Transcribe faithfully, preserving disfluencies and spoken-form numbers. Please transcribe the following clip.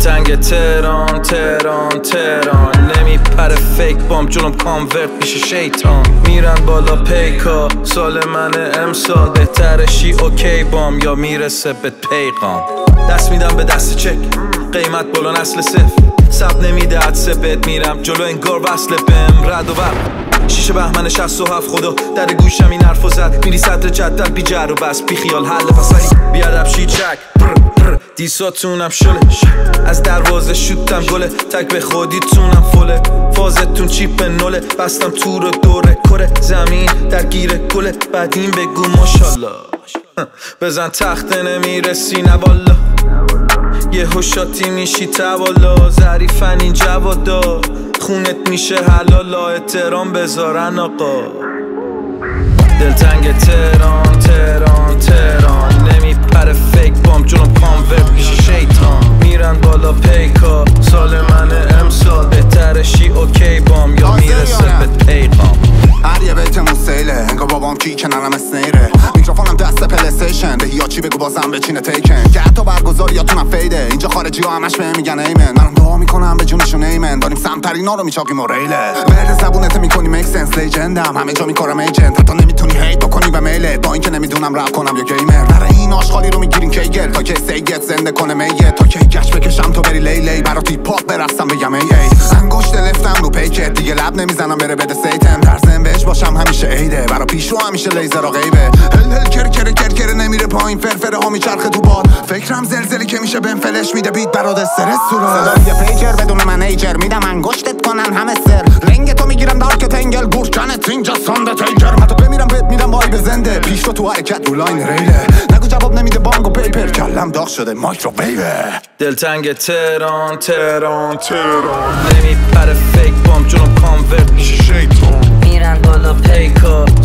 دلتنگ تهران تهران تهران نمیپره فیک بام جلوم کانورت میشه شیطان میرن بالا پیکا سال من امسال بهترشی اوکی بام یا میرسه به پیغام دست میدم به دست چک قیمت بالا نسل صفر سب نمیده عدسه بهت میرم جلو انگار وصله بهم رد و برق شیشه بهمن شصت و هفت خدا در گوشم این حرفو زد میری صدر جدل بی جر و بس بی خیال حل پسری بیادب شیچک دیساتونم شله از دروازه شوتم گله تک به خودیتونم فله فازتون چیپ نوله بستم تو رو دوره کره زمین در گیره گله بعد این بگو ماشالله بزن تخته نمیرسی نه والا یه هوشاتی میشی توالا ظریفن این جوادا خونت میشه حلالا احترام بذارن آقا دلتنگ تهران تهران تهران نمیپره فیک بام جلوم کانورت میشه شیطان میرن بالا پیکا سال من امسال بهترشی اوکی بام یا میرسه به پیغام هر یه بیتمون سیله انگار بابام کی کنارم اسنیره میکروفونم دست پلیستیشن به یا چی بگو بازم بچینه تیکن که حتی برگزاری یا تونم فیده اینجا خارجی ها همش بهم میگن ایمن منم دعا میکنم به جونشون ایمن داریم سمترینا رو میچاقیم و ریله ورد زبونت میکنی میک سنس لیجندم همه جا میکارم ایجنت حتی نمیتونی هیت بکنی به میله با اینکه نمیدونم رپ کنم یا گیمر در این آشغالی رو میگیرین کیگل تا که سیگت زنده کنه میه تا که گچ بکشم تو بری لی لی براتی پاپ برسم بگم ای ای انگشت لفتم رو پیکت دیگه لب نمیزنم بره بده سیتم درزم بهش باشم همیشه عیده برا پیشرو همیشه لیزر و غیبه هل هل کر کر کر کر نمیره پایین فرفره ها میچرخه تو بار فکرم زلزلی که میشه بهم فلش میده بیت برات استرس سورا صدای پیکر بدون منیجر میدم انگشتت کنن همه سر لنگ تو میگیرم دارک تنگل گورکنت اینجا ساند تیگر من تو بمیرم بهت میدم وای بزنده پیش تو تو حرکت رو لاین ریله نگو جواب نمیده بانگ و پیپر کلم داغ شده مایکروویوه دلتنگ تهران تهران تهران نمیپره فیک بام جلوم کانورت میشه شیطان میرن بالا پیکا